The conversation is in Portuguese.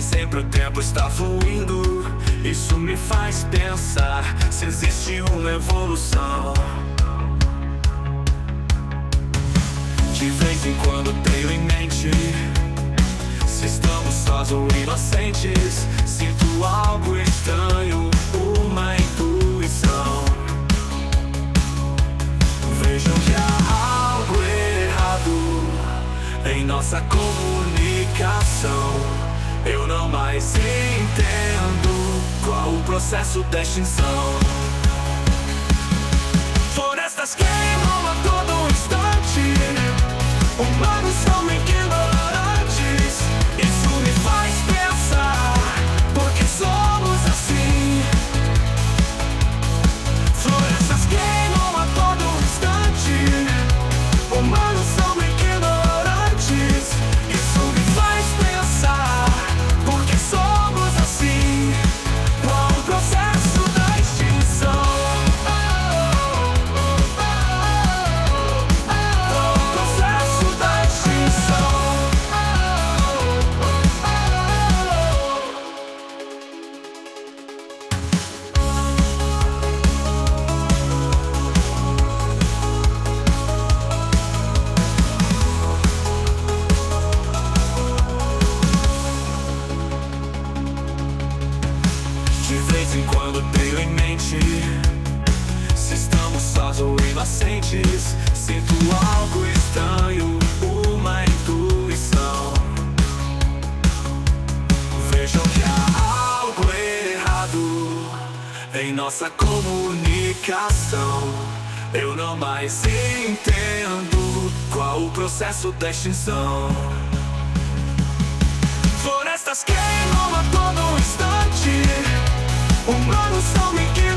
sempre o tempo está fluindo. Isso me faz pensar se existe uma evolução. De vez em quando tenho em mente se estamos sós ou inocentes. Sinto algo estranho, uma intuição. Vejo que há algo errado em nossa comunicação. Eu não mais entendo qual o processo da extinção. Florestas queimam a todo instante. Humanos são ignorantes. Isso me faz pensar por que somos assim. Florestas queimam a todo instante. Humanos são ignorantes. Isso me faz pensar por que somos assim. Qual o processo da extinção? Qual o processo da extinção? De vez em quando tenho em mente se estamos sós ou inocentes. Sinto algo estranho, uma intuição. Vejam que há algo errado em nossa comunicação. Eu não mais entendo qual o processo da extinção. Florestas queimam a todo instante. Humanos são ignorantes.